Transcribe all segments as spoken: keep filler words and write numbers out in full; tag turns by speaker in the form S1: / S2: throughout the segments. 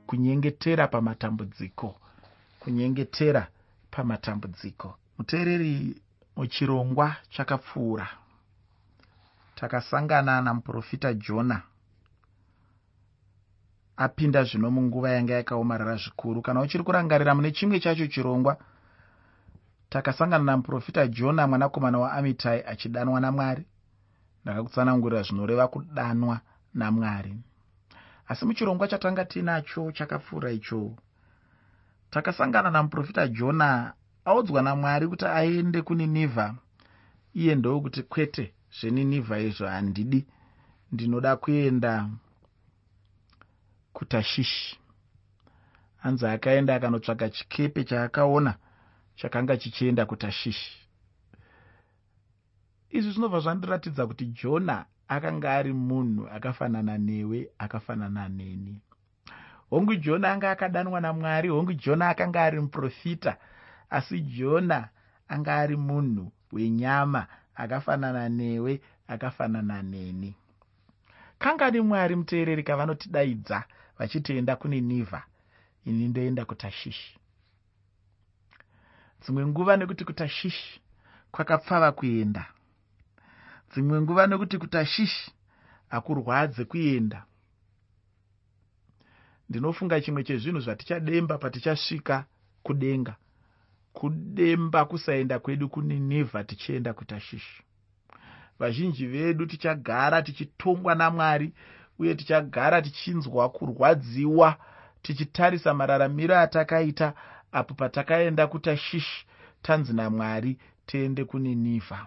S1: kunyengetera pamatambudziko, kunyengetera pamatambudziko. Muteereri, muchirongwa chakapfuura takasangana namuprofita Jona apinda zvino munguva yanga yakaomarara zvikuru. Kana uchiri kurangarira mune chimwe chacho chirongwa, takasangana namuprofita Jona mwanakomana waAmitai achidanwa naMwari. Ndakakutsanangurira zvinoreva kudanwa naMwari. Asi muchirongwa chatanga tinacho chakapfuura icho, takasangana namuprofita Jona audzwa naMwari kuti aende kuNinevha. Iye ndokuti kwete, zveNinevha izvo handidi, ndinoda kuenda kuTashishi. Anzi akaenda akanotsvaga chikepe chaakaona chakanga chichienda kuTashishi. Izvi zvinobva zvandiratidza kuti Jona akanga ari munhu akafanana newe, akafanana neni. Hongu Jona anga akadanwa naMwari, hongu Jona akanga ari muprofita, asi Jona anga ari munhu wenyama akafanana newe, akafanana neni. Kangani Mwari muteereri kavanotidaidza vachitienda kuNinevha, ini ndoenda kuTashishi. Dzimwe nguva nekuti kuTashishi kwakapfava kuenda, dzimwe nguva nekuti kuTashishi hakurwadze kuenda. Ndinofunga chimwe chezvinhu zvatichademba patichasvika kudenga, kudemba kusaenda kwedu kuNinevha tichienda kuTashishi. Vazhinji vedu tichagara tichitongwa naMwari, uye tichagara tichinzwa kurwadziwa tichitarisa mararamiro atakaita apo patakaenda kuTashishi tanzi naMwari tiende kuNinevha.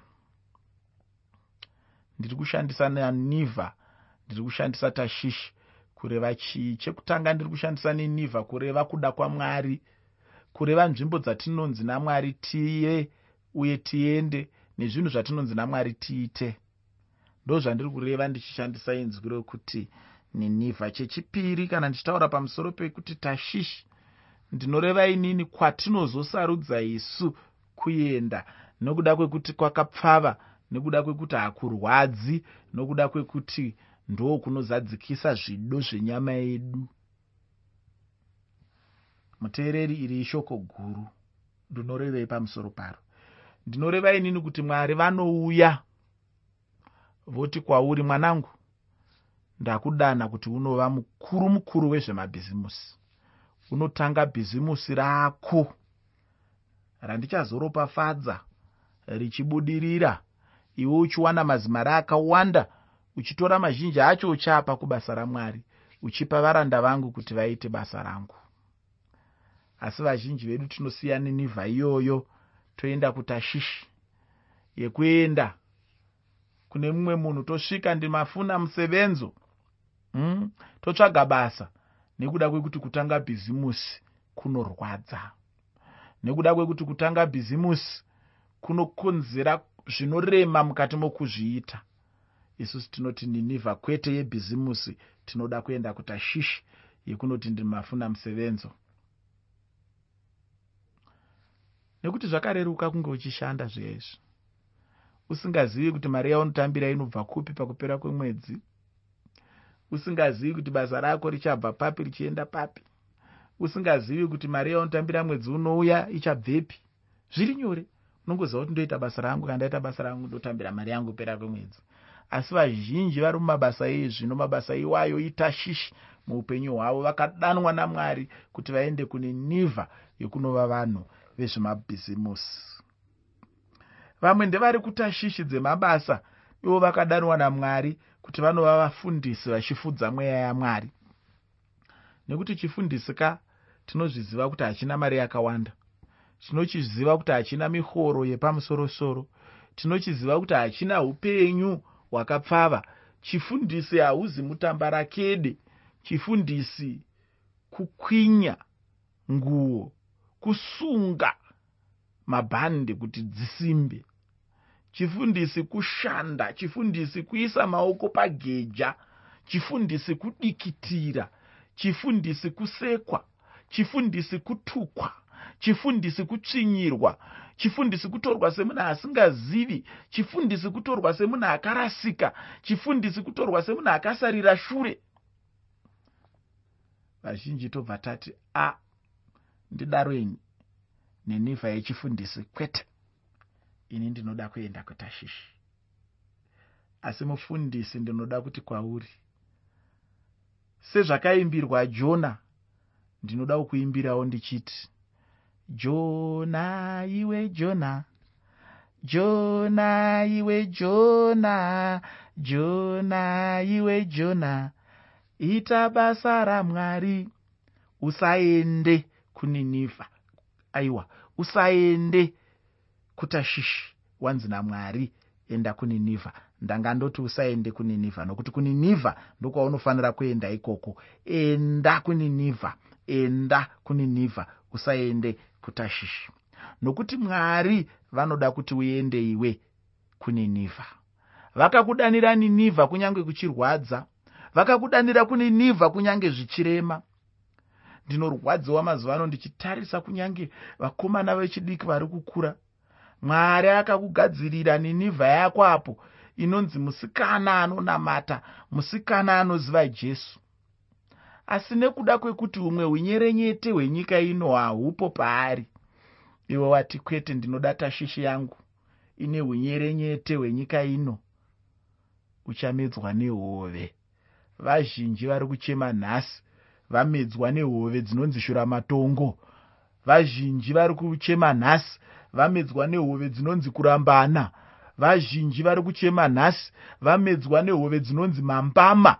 S1: Ndiri kushandisa Ninevha, ndiri kushandisa Tashishi kureva chii? Chekutanga ndiri kushandisa Ninevha kureva kuda kwaMwari, kureva nzvimbo dzatinonzi naMwari tiye uye tiende, nezvinhu zvatinonzi naMwari tiite. Ndo zvandiri kureva ndichishandisa inzwi rokuti Ninevha. Chechipiri, kana ndichitaura pamusoro pekuti Tashishi, ndinoreva inini kwatinozosarudza isu kuenda, nokuda kwekuti kwakapfava, nekuda kwekuti hakurwadzi, nokuda kwekuti ndo kunozadzikisa zvido zvenyama yedu. Muteereri, iri ishoko guru ndinorevei pamusoro paro. Ndinoreva inini kuti Mwari vanouya voti kwauri, mwanangu, ndakudana kuti unova mukuru mukuru wezvemabhizimusi. Unotanga bhizimusi rako randichazoropafadza richibudirira, iwe uchiwana mazimari akawanda, uchitora mazhinji acho uchapa kubasa raMwari, uchipa varanda vangu kuti vaite basa rangu. Asi vazhinji vedu tinosiya Ninevha iyoyo toenda kuTashishi, yekuenda kune mumwe munhu tosvika ndimafuna musevenzo, hmm? totsvaga basa, nekuda kwekuti kutanga bhizimusi kunorwadza, nekuda kwekuti kutanga bhizimusi kunokonzera zvinorema mukati mokuzviita. Isusu tinoti Ninevha kwete yebhizimusi, tinoda kuenda kuTashishi yekunoti ndimafuna musevenzo. Nekuti zvakareruka kunge uchishanda zvezvi, usingazivi kuti mari yaunotambira inobva kupi pakupera kwemwedzi, usingazivi kuti basa rako richabva papi richienda papi, usingazivi kuti mari yaunotambira mwedzi unouya ichabvepi. Zviri nyore, unongoziva kuti ndoita basa rangu, kana ndaita basa rangu ndotambira mari yangu kupera kwemwedzi. Asi vazhinji vari mumabasa ezvino, mabasa iwayo iTashishi muupenyu hwavo, vakadanwa naMwari kuti vaende kuNinevha yekunova vanhu vezvemabhizimusi. Vamwe ndevari kuTashishi dzemabasa, ivo vakadanwa naMwari kuti vanova vafundisi vachifudza mweya yaMwari. Nekuti chifundisika tinozviziva kuti hachina mari yakawanda, tinochiziva kuti hachina mihoro yepamusoro-soro, tinochiziva kuti hachina upenyu hwakapfava. Chifundisi hauzi mutambarakede, chifundisi kukwinya nguo, kusunga mabhande kuti dzisimbe, chifundisi kushanda, chifundisi kuisa maoko pageja, chifundisi kudikitira, chifundisi kusekwa, chifundisi kutukwa, chifundisi kutsvinyirwa, chifundisi kutorwa semunhu asingazivi, chifundisi kutorwa semunhu akarasika, chifundisi kutorwa semunhu akasarira shure. vazhinji tobva tati a ndidaroini Ninivha yechifundisi kwete, ini ndinoda kuenda kuTashishi. Asi mufundisi ndinoda kuti kwauri, sezvakaimbirwa Jona, ndinoda kukuimbirawo ndichiti, Jona iwe Jona, Jona iwe Jona, Jona iwe Jona, ita basa raMwari, usaende kuNinivha. Aiwa, usaende kuTashishi, wanzi naMwari enda kuNinivha. Ndanga ndoti usaende kuNinivha, nokuti kuNinivha ndokwaunofanira kuenda ikoko. Enda kuNinivha, enda kuNinivha, usaende kuTashishi. Nokuti Mwari vanoda kuti uende iwe kuNinivha. Vakakudanira Ninivha kunyange kuchirwadza, vakakudanira kuNinivha kunyange zvichirema. Ndinorwadziwa mazuva ano ndichitarisa kunyange vakomana vechidiki vari kukura. Mwari akakugadzirira Ninivha yako apo inonzi musikana anonamata, musikana anoziva Jesu. Asi nekuda kwekuti umwe unyerenyete hwenyika ino hahupo paari, iwe wati kwete, ndinoda Tashishi yangu ine unyerenyete hwenyika ino, uchamedzwa nehove. Vazhinji vari kuchema nhasi vamedzwa nehove dzinonzi shuramatongo. Vazhinji vari kuchema nhasi vamedzwa nehove dzinonzi kurambana. Vazhinji vari kuchema nhasi vamedzwa nehove dzinonzi mambama.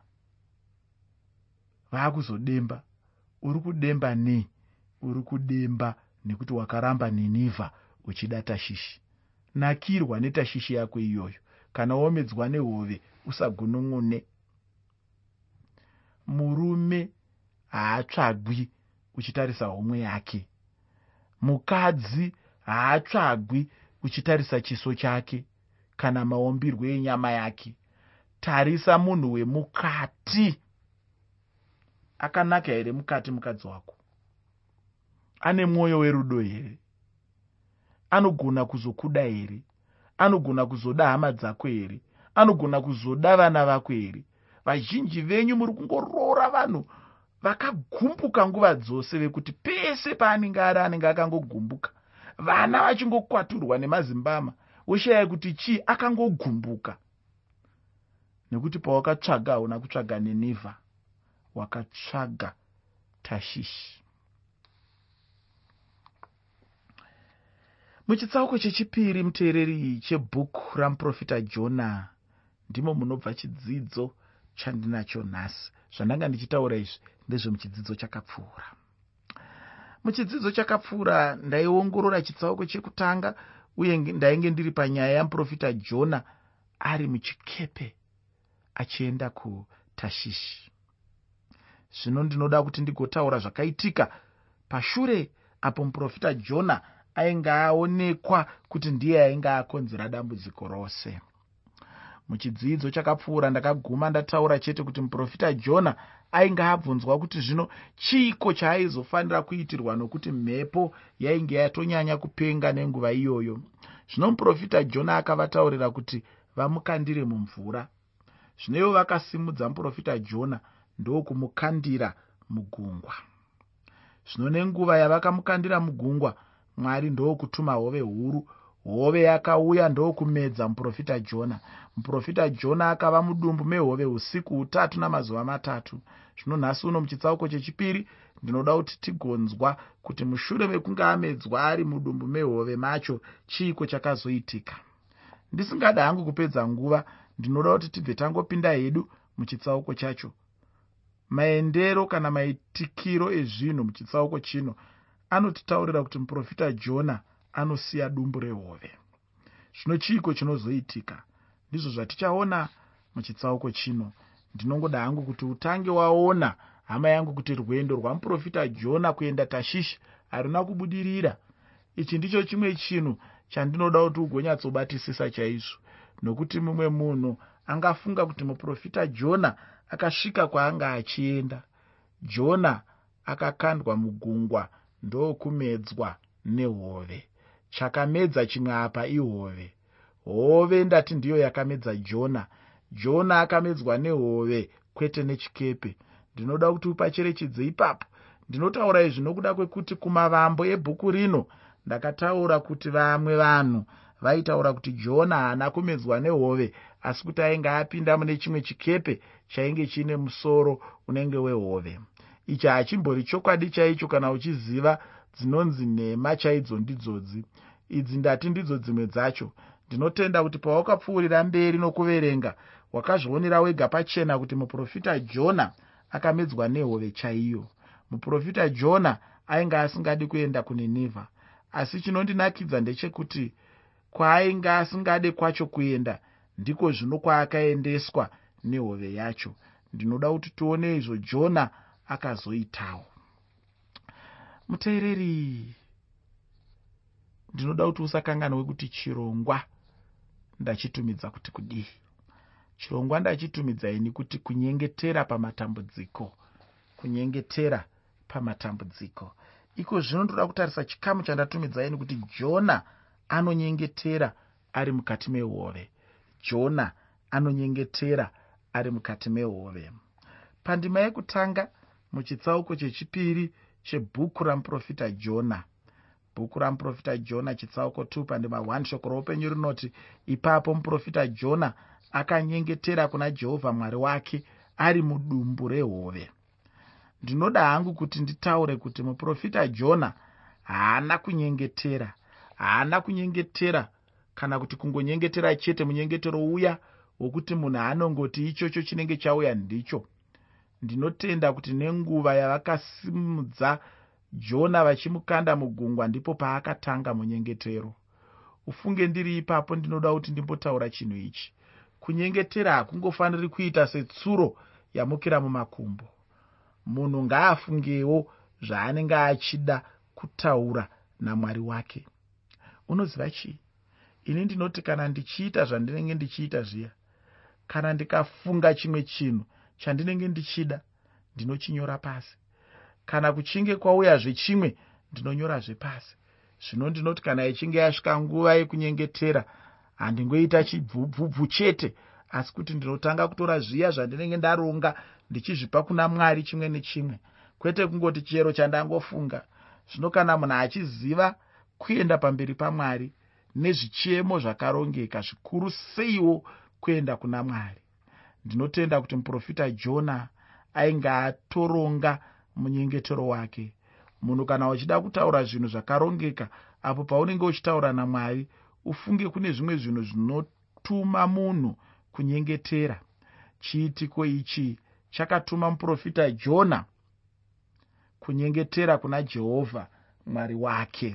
S1: Vaakuzodemba. Uri kudemba nei? Uri kudemba nekuti wakaramba Ninivha uchida Tashishi. Nakirwa neTashishi yako iyoyo. Kana womedzwa nehove usagunun'une. Murume haatsvagwi uchitarisa homwe yake. Mukadzi haatsvagwi uchitarisa chiso chake kana maombirwe enyama yake. Tarisa munhu wemukati. Akanaka here mukati mukadzi wako? Ane mwoyo werudo here? Anogona kuzokuda here? Anogona kuzoda hama dzako here? Anogona kuzoda vana vako here? Vazhinji venyu muri kungoroora vanhu vakagumbuka nguva dzose, vekuti pese paanenge ari anenge akangogumbuka. Vana vachingokwaturwa nemazimbama, woshaya kuti chii, akangogumbuka. Nekuti pawakatsvaga hauna kutsvaga Ninivha, wakatsvaga Tashishi. Muchitsauko chechipiri muteereri chebhuku ramuprofita Jona, ndimo munobva chidzidzo chandinacho nhasi. Zvandanga ndichitaura izvi ndezvemuchidzidzo chakapfuura. Muchidzidzo chakapfuura ndaiongorora chitsauko chekutanga, uye ndainge ndiri panyaya yamuprofita Jona ari muchikepe achienda kuTashishi. Zvino ndinoda kuti ndigotaura zvakaitika pashure apo muprofita Jona ainge aonekwa kuti ndiye ainge akonzera dambudziko rose. Muchidzidzo chakapfuura ndakaguma ndataura chete kuti muprofita Jona ainge abvunzwa kuti zvino chiko chaaizofanira kuitirwa, nokuti mhepo yainge yatonyanya kupenga nenguva iyoyo. Zvino muprofita Jona akavataurira kuti vamukandire mumvura. Zvino ivo vakasimudza muprofita Jona ndokumukandira mugungwa. Zvino nenguva yavakamukandira mugungwa, Mwari ndokutuma hove huru. Hove yakauya ndokumedza muprofita Jona. Muprofita Jona akava mudumbu mehove usiku hutatu namazuva matatu. Zvino nhasi uno muchitsauko chechipiri ndinoda kuti tigonzwa kuti mushure mekunge amedzwa ari mudumbu mehove macho, chiiko chakazoitika. Ndisingada hangu kupedza nguva, ndinoda kuti tibve tangopinda hedu muchitsauko chacho. Maendero kana maitikiro ezvinhu muchitsauko chino anotitaurira kuti muprofita Jona anosiya dumbu rehove. Zvino chiiko chinozoitika? Ndizvo zvatichaona muchitsauko chino. Ndinongoda hangu kuti utange waona, hama yangu, kuti rwendo rwamuprofita Jona kuenda Tashishi harina kubudirira. Ichi ndicho chimwe chinhu chandinoda kuti ugonyatsobatisisa chaizvo, nokuti mumwe munhu angafunga kuti muprofita Jona akasvika kwaanga achienda. Jona akakandwa mugungwa ndokumedzwa nehove. Chakamedza chimwe apa ihove. Hove ndati ndiyo yakamedza Jona. Jona akamedzwa nehove kwete nechikepe. ndinoda kuti upacherechedze ipapo. Ndinotaura izvi nokuda kwekuti kumavambo ebhuku rino ndakataura kuti vamwe vanhu vaitaura kuti Jona haana kumedzwa nehove, asi kuti ainge apinda mune chimwe chikepe chainge chine musoro unenge wehove. Ichi hachimbori chokwadi chaicho kana uchiziva dzinonzi nhema chaidzo ndidzodzi. Idzi ndati ndidzo dzimwe dzacho. Ndinotenda kuti pawakapfuurira mberi nokuverenga wakazvionera wega pachena kuti muprofita Jona akamedzwa nehove chaiyo. Muprofita Jona ainge asingadi kuenda kuNinevha, asi chinondinakidza ndechekuti kwaainge asingade kwacho kuenda ndiko zvino kwaakaendeswa nehove yacho. Ndinoda kuti tione izvo Jona akazoitawo. Muteereri, ndinoda kuti usakanganwe kuti chirongwa ndachitumidza kuti kudii. Chirongwa ndachitumidza ini kuti kunyengetera pamatambudziko. Kunyengetera pamatambudziko. Iko zvino ndoda kutarisa chikamu chandatumidza ini kuti Jona anonyengetera ari mukati mehove. Jona anonyengetera ari mukati mehove. Pandima yekutanga muchitsauko chechipiri chebhuku ramuprofita Jona. Bhuku ramuprofita Jona chitsauko two pandima one shoko roupenyu rinoti, ipapo muprofita Jona akanyengetera kuna Jehovha Mwari wake ari mudumbu rehove. Ndinoda hangu kuti nditaure kuti muprofita Jona haana kunyengetera. Haana kunyengetera kana kuti kungonyengetera chete munyengetero uya wokuti munhu anongoti ichocho chinenge chauya ndicho. Ndinotenda kuti nenguva yavakasimudza Jona vachimukanda mugungwa ndipo paakatanga munyengetero. Ufunge ndiri ipapo ndinoda kuti ndimbotaura chinhu ichi. Kunyengetera hakungofaniri kuita setsuro yamukira mumakumbo. Munhu ngaafungewo zvaanenge achida kutaura naMwari wake. Unoziva chii? Ini ndinoti kana ndichiita zvandinenge ndichiita zviya, kana ndikafunga chimwe chinhu chandinenge ndichida, ndinochinyora pasi. Kana kuchinge kwauya zvechimwe, ndinonyora zvepasi. Zvino ndinoti kana ichinge yasvika nguva yekunyengetera, handingoita chibvubvubvu chete, asi kuti ndinotanga kutora zviya zvandinenge ndaronga ndichizvipa kuna Mwari chimwe nechimwe. Kwete kungoti chero chandangofunga. Zvino kana munhu achiziva kuenda pamberi paMwari nezvichemo zvakarongeka, zvikuru seiwo kuenda kuna Mwari. Ndinotenda kuti muprofita Jona ainge atoronga munyengetero wake. Munhu kana uchida kutaura zvinhu zvakarongeka, apo paunenge uchitaura naMwari, ufunge kune zvimwe zvinhu zvinotuma munhu kunyengetera. Chiitiko ichi chakatuma muprofita Jona kunyengetera kuna Jehovha Mwari wake.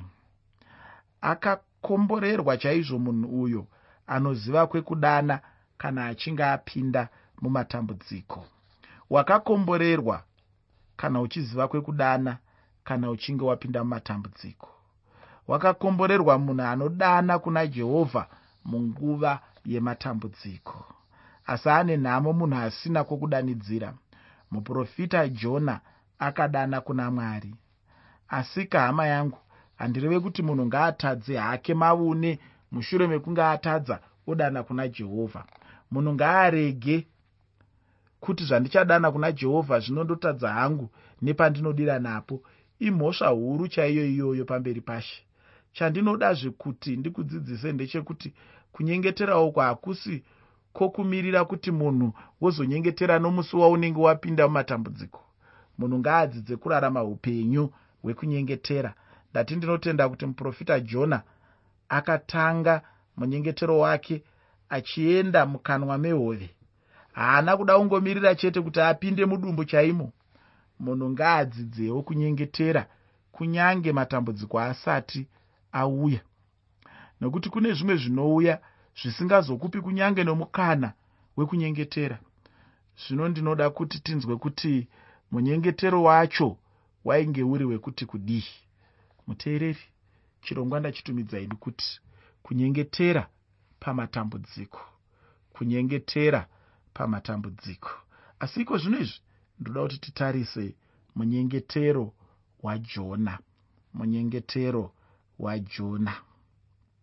S1: Akakomborerwa chaizvo munhu uyo anoziva kwekudana kana achinge apinda mumatambudziko. Wakakomborerwa kana uchiziva kwekudana kana uchinge wapinda mumatambudziko. Wakakomborerwa munhu anodana kuna Jehovha munguva yematambudziko. Asi ane nhamo munhu asina kwokudanidzira. Muprofita Jona akadana kuna Mwari. Asika hama yangu, handireve kuti munhu ngaatadze hake maune mushure mekunge atadza odana kuna Jehovha. Munhu ngaarege kuti zvandichadana kuna Jehovha zvinondotadza hangu nepandinodira napo. Imhosva huru chaiyo iyoyo pamberi pashe. Chandinodazve kuti ndikudzidzise ndechekuti kunyengetera uko hakusi kokumirira kuti munhu wozonyengetera nomusi waunenge wapinda mumatambudziko. Munhu ngaadzidze kurarama upenyu hwekunyengetera. Ndati ndinotenda kuti muprofita Jona akatanga munyengetero wake achienda mukanwa mehove. Haana kuda kungomirira chete kuti apinde mudumbu chaimo. Munhu ngaadzidzewo kunyengetera kunyange matambudziko asati auya. Nokuti kune zvimwe zvinouya zvisingazokupi kunyange nomukana wekunyengetera. Zvino ndinoda kuti tinzwe kuti munyengetero wacho wainge uri wekuti kudii. Muteereri, chirongwa ndachitumidza ini kuti kunyengetera pamatambudziko. Kunyengetera pamatambudziko. Asi iko zvino izvi ndoda kuti titarise munyengetero waJona. Munyengetero waJona.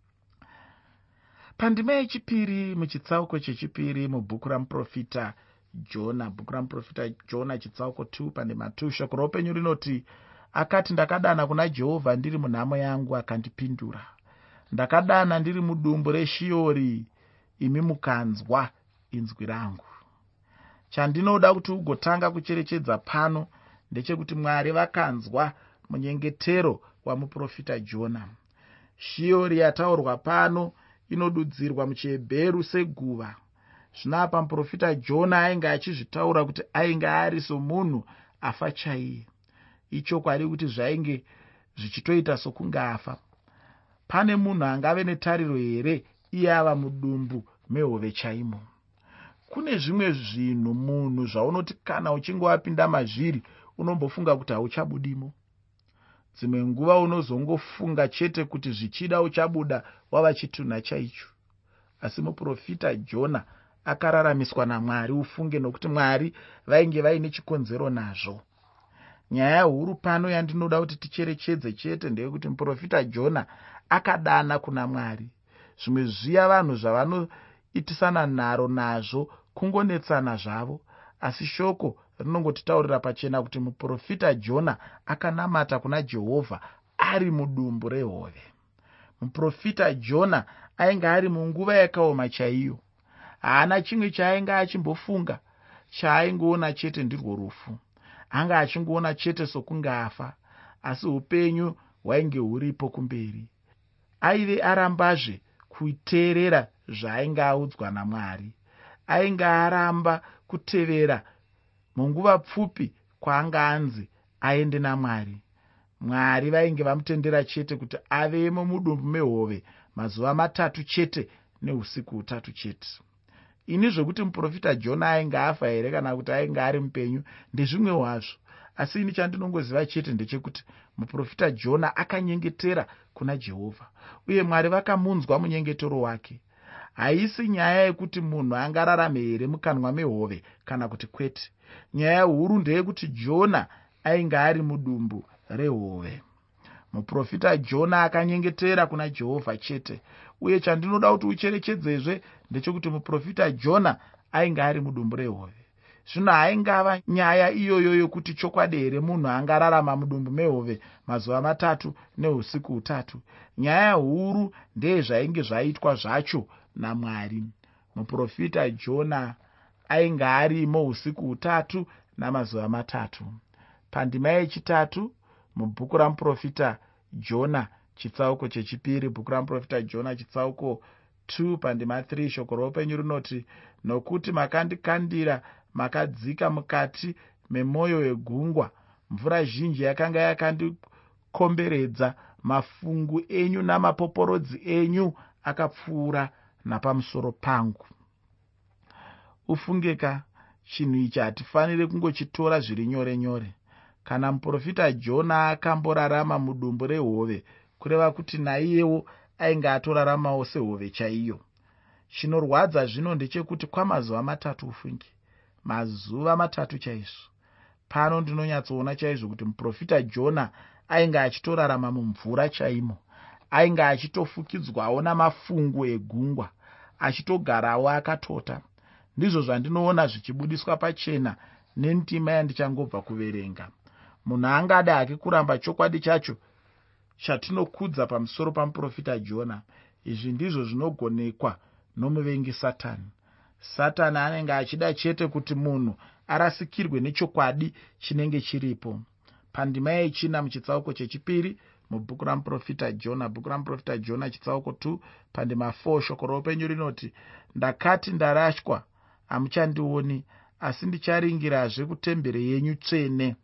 S1: Pandima yechipiri muchitsauko chechipiri mubhuku ramuprofita Jona, bhuku ramuprofita Jona chitsauko two pandima two. Shoko roupenyu rinoti, akati, ndakadana kuna Jehovha ndiri munhamo yangu, akandipindura. Ndakadana ndiri mudumbu reShiori, imi mukanzwa inzwi rangu. Chandinoda kuti ugotanga kucherechedza pano ndechekuti Mwari vakanzwa munyengetero wamuprofita Jona. Shiori yataurwa pano inodudzirwa muchiHebheru seguva. Zvinapa muprofita Jona ainge achizvitaura kuti ainge ari somunhu afa chaiye. Ichokwadi kuti zvainge zvichitoita sokunge afa. Pane munhu angave netariro here iye ava mudumbu mehove chaimo? Kune zvimwe zvinhu munhu zvaunoti kana uchinge wapinda mazviri unombofunga kuti hauchabudimo. Dzimwe nguva unozongofunga chete kuti zvichida uchabuda wava chitunha chaicho. Asi muprofita Jona akararamiswa naMwari ufunge, nokuti Mwari vainge vaine chikonzero nazvo. Nyaya huru pano yandinoda kuti ticherechedze chete ndeyekuti muprofita Jona akadana kuna Mwari. Zvimwe zviya vanhu zvavanoitisana nharo nazvo kungonetsana zvavo, asi shoko rinongotitaurira pachena kuti muprofita Jona akanamata kuna Jehovha ari mudumbu rehove. Muprofita Jona ainge ari munguva yakaoma chaiyo. Haana chimwe chaainge achimbofunga, chaaingoona chete ndirwo rufu. Anga achingoona chete sokunge afa, asi upenyu hwainge huripo kumberi. Aive arambazve kuteerera zvaainge audzwa naMwari. Ainge aramba kutevera munguva pfupi kwaanga anzi aende naMwari. Mwari vainge vamutendera chete kuti avemo mudumbu mehove mazuva matatu chete neusiku hutatu chete. Ini zvokuti muprofita Jona ainge afa here kana kuti ainge ari mupenyu ndezvimwe wazvo, asi ini chandinongoziva chete ndechekuti muprofita Jona akanyengetera kuna Jehovha, uye Mwari vakamunzwa munyengetero wake. Haisi nyaya yekuti munhu angararame here mukanwa mehove kana kuti kwete. Nyaya huru ndeyekuti Jona ainge ari mudumbu rehove. Muprofita Jona akanyengetera kuna Jehovha chete, uye chandinoda kuti ucherechedzezve ndechekuti muprofita Jona ainge ari mudumbu rehove. Zvino haingava nyaya iyoyo yokuti chokwadi here munhu angararama mudumbu mehove mazuva matatu neusiku hutatu. Nyaya huru ndeyezvainge zvaitwa zvacho naMwari. Muprofita Jona ainge arimo usiku hutatu namazuva matatu. Pandima yechitatu mubhuku ramuprofita Jona chitsauko chechipiri, bhuku ramuprofita Jona chitsauko two pandima three, shoko roupenyu rinoti, nokuti makandikandira makadzika mukati memwoyo wegungwa, mvura zhinji yakanga yakandikomberedza, mafungu enyu namapoporodzi enyu akapfuura napamusoro pangu. Ufungeka chinhu ichi hatifaniri kungochitora zviri nyore nyore. Kana muprofita Jona akamborarama mudumbu rehove, kureva kuti naiyewo ainge atoraramawo sehove chaiyo. Chinorwadza zvino ndechekuti kwamazuva matatu ufungi, mazuva matatu chaizvo. Pano ndinonyatsoona chaizvo kuti muprofita Jona ainge achitorarama mumvura chaimo. Ainge achitofukidzwawo namafungu egungwa, achitogarawo akatota. Ndizvo zvandinoona zvichibudiswa pachena nendima yandichangobva kuverenga. Munhu angada hake kuramba chokwadi chacho chatinokudza pamusoro pamuprofita Jona. Izvi ndizvo zvinogonekwa nomuvengi Satani. Satani anenge achida chete kuti munhu arasikirwe nechokwadi chinenge chiripo. Pandima yechina muchitsauko chechipiri mubhuku ramuprofita Jona, bhuku ramuprofita Jona chitsauko two pandima four, shoko roupenyu rinoti, ndakati ndarashwa, hamuchandioni, asi ndicharingirazve kutemberi yenyu tsvene.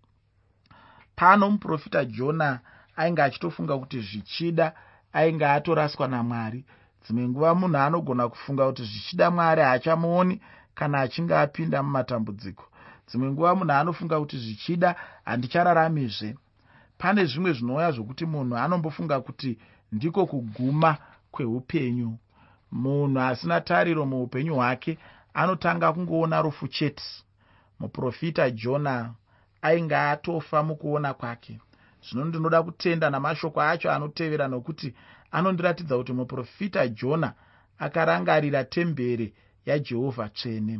S1: Pano muprofita Jona ainge achitofunga kuti zvichida ainge atoraswa naMwari. Dzimwe nguva munhu anogona kufunga kuti zvichida Mwari haachamuoni kana achinge apinda mumatambudziko. Dzimwe nguva munhu anofunga kuti zvichida handichararamizve. Pane zvimwe zvinouya zvokuti munhu anombofunga kuti ndiko kuguma kweupenyu. Munhu asina tariro muupenyu hwake anotanga kungoona rufu chete. Muprofita Jona ainge atofa mukuona kwake. Zvino ndinoda kutenda namashoko acho anotevera, nokuti anondiratidza kuti muprofita Jona akarangarira temberi yaJehovha tsvene.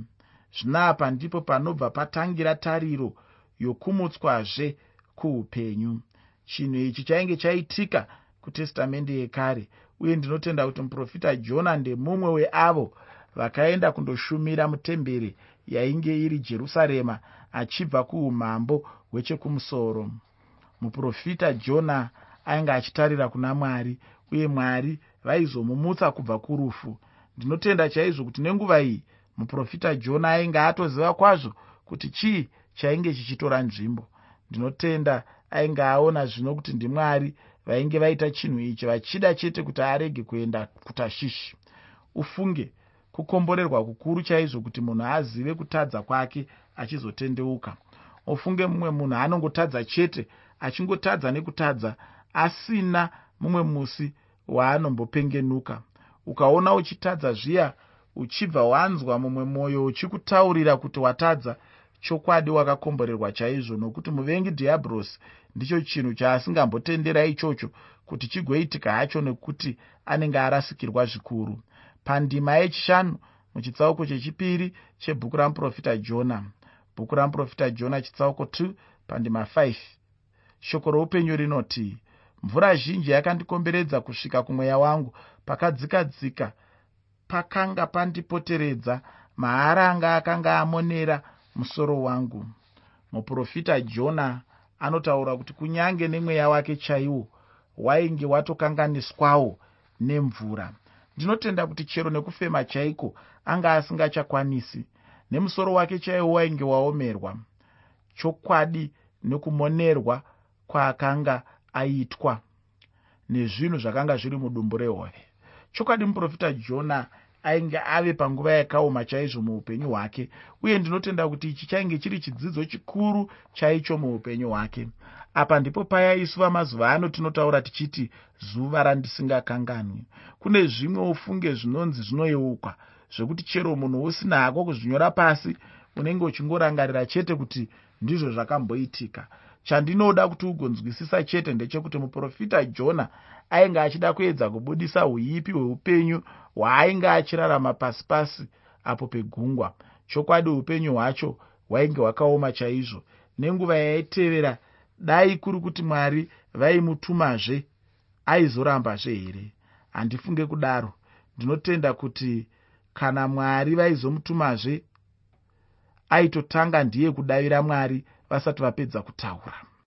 S1: Zvinapa ndipo panobva patangira tariro yokumutswazve kuupenyu. Chinhu ichi chainge chaitika kutestamende yekare, uye ndinotenda kuti muprofita Jona ndemumwe weavo vakaenda kundoshumira mutemberi yainge iri Jerusarema achibva kuumambo hwechekumusoro. Muprofita Jona ainge achitarira kuna Mwari, uye Mwari vaizomumutsa kubva kurufu. Ndinotenda chaizvo kuti nenguva iyi muprofita Jona ainge atoziva kwazvo kuti chii chainge chichitora nzvimbo. Ndinotenda ainge aona zvino kuti ndiMwari vainge vaita chinhu ichi vachida chete kuti arege kuenda kuTashishi. Ufunge kukomborerwa kukuru chaizvo kuti munhu azive kutadza kwake achizotendeuka. Ufunge mumwe munhu anongotadza chete, achingotadza nekutadza asina mumwe musi waanombopengenuka. Ukaona uchitadza zviya uchibva wanzwa mumwe mwoyo uchikutaurira kuti watadza, chokwadi wakakomborerwa chaizvo, nokuti muvengi dhiabhurosi ndicho chinhu chaasingambotendera ichocho kuti chigoitika hacho, nekuti anenge arasikirwa zvikuru. Pandima yechishanu muchitsauko chechipiri chebhuku ramuprofita Jona, bhuku ramuprofita Jona chitsauko two pandima five, shoko roupenyu rinoti, mvura zhinji yakandikomberedza kusvika kumweya wangu, pakadzika-dzika pakanga pandipoteredza, maharanga akanga amonera musoro wangu. Muprofita Jona anotaura kuti kunyange nemweya wake chaiwo wainge watokanganiswawo nemvura. Ndinotenda kuti chero nekufema chaiko anga asingachakwanisi, nemusoro wake chaiwo wainge waomerwa. Chokwadi nekumonerwa kwaakanga aitwa nezvinhu zvakanga zviri mudumbu rehove. Chokwadi muprofita Jona ainge ave panguva yakaoma chaizvo muupenyu hwake, uye ndinotenda kuti ichi chainge chiri chidzidzo chikuru chaicho muupenyu hwake. Apa ndipo paya isu vamazuva ano tinotaura tichiti zuva randisingakanganwi. Kune zvimwe ufunge zvinonzi zvinoyeukwa, zvekuti chero munhu usina hako kuzvinyora pasi, unenge uchingorangarira chete kuti ndizvo zvakamboitika. Chandinoda kuti ugonzwisisa chete ndechekuti muprofita Jona ainge achida kuedza kubudisa huipi hweupenyu hwaainge achirarama pasi pasi apo pegungwa. Chokwadi upenyu hwacho hwainge hwakaoma chaizvo. Nenguva yaitevera, dai kuri kuti Mwari vaimutumazve, aizorambazve here? Handifunge kudaro. Ndinotenda kuti kana Mwari vaizomutumazve, aitotanga ndiye kudavira Mwari vasati vapedza kutaura.